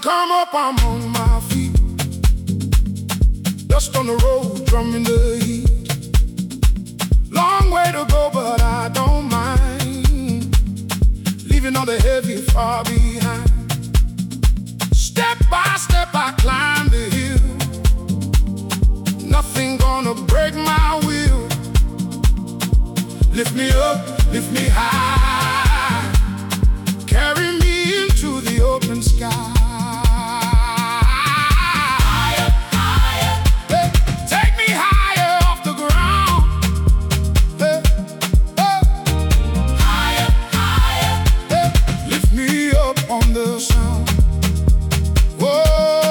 come up, I'm on my feet. Dust on the road, drumming the heat. Long way to go, but I don't mind. Leaving all the heavy far behind. Step by step, I climb the hill. Nothing gonna break my will. Lift me up, lift me high. Carry me into the open sky. Higher, higher. Hey, take me higher off the ground. Hey, oh. Higher, higher. Hey, lift me up on the sound. Whoa.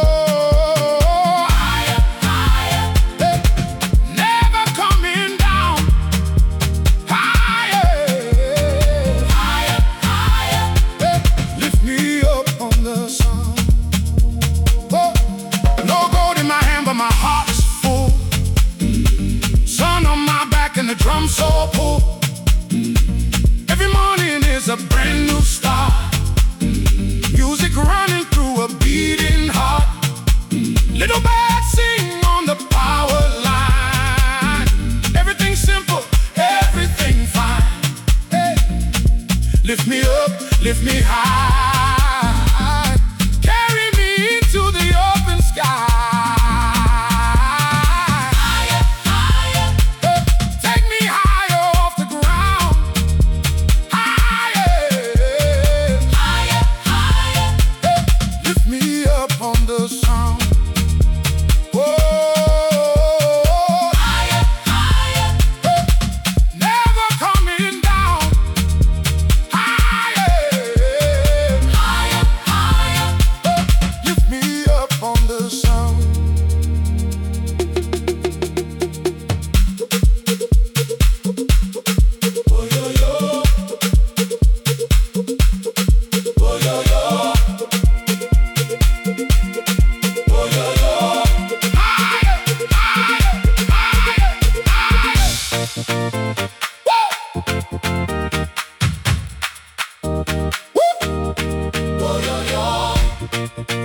Higher, higher. Hey, never coming down. Higher, higher, higher. Hey, lift me up on the sound. Whoa. No gold in my hand, but my heart is full. Sun on my back and the drum so full. Every morning is a brand new start. Music running through a beating heart. Little birds sing on the power line. Everything simple, everything fine. Hey, lift me up, lift me high. Carry me into the open sky. Higher, higher. Hey, take me higher off the ground. Higher, higher, higher. Hey, lift me up on the sound. Whoa. Higher, higher. Hey, never coming down. Higher, higher, higher. Hey, lift me up on the sound. Oh yo yo, oh yo yo, oh yo yo. Higher, higher, higher, higher. Woo! Woo! Oh yo yo.